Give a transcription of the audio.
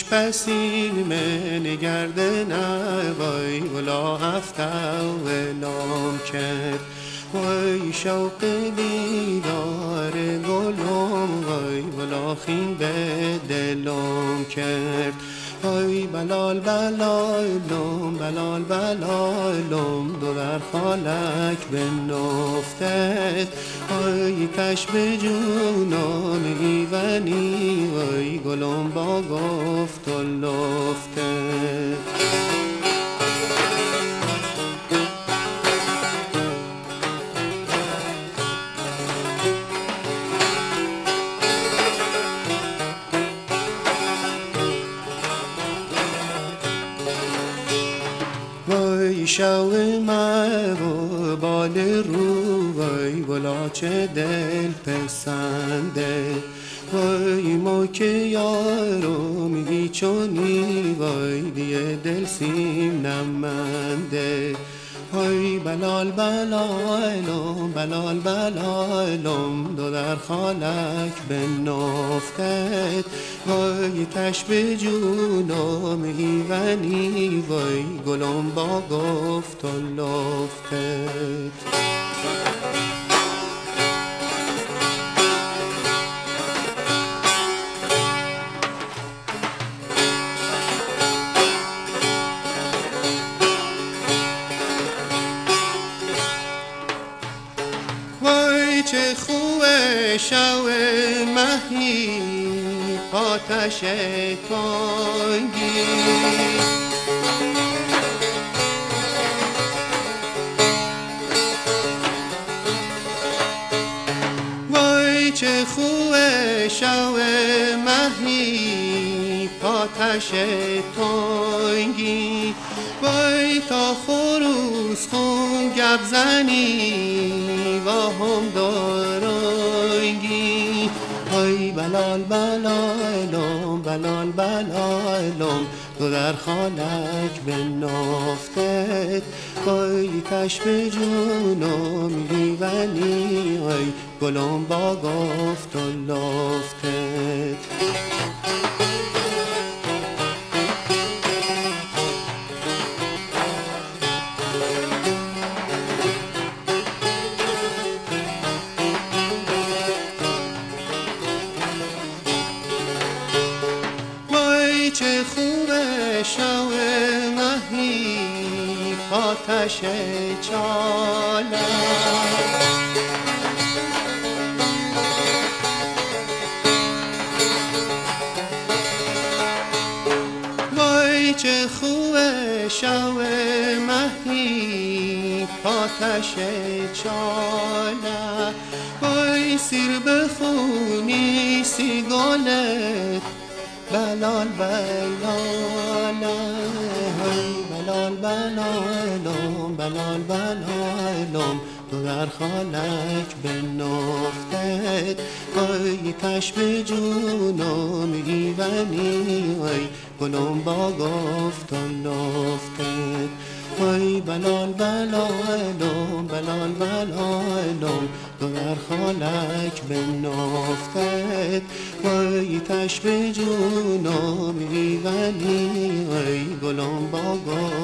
بسین من گردنه وای ولا هفته ولام کرد وای شوق دیدار گلم وای ولا خین به دلم کرد وای بلال بلالم بلال بلالم دو در خالک بنفتد وای کش به جونم ایونی وای گلم با گفت و لفتد وای شو مرو بال رو وای ولا چه دل پسنده وای ما که یارو میگی چونی وای دیگه دل سیم نمنده وای بلال بلالم بلال بلالم دو در خالک بنفتد وای تش به جونم ایونی وای گلم با گفت و لفتد وای چه خوبه شو مهی آتش تنگی وای چه خوبه شو مهی آتش تنگی وای تا خروس خون گب زنی و هم دارنگی وای بلال بلالم بلال بلالم تو در خالک بنفتد وای کش به جونم ایونی وای گلم با گفت و لفتد چه خوبه شو مهی آتش چاله وای چه خوبه شو مهی آتش چاله وای سیر بخونی سیگالت بلال بلال بلال بلالم بلال بلالم تو در خالک بنفتد وای کش به جونم ایونی وای گلم با گفت و لفتد وای بلال بلالم بلال بلالم تو در خالک بنفتد وای کش به جونم ایونی وای گلم با گفت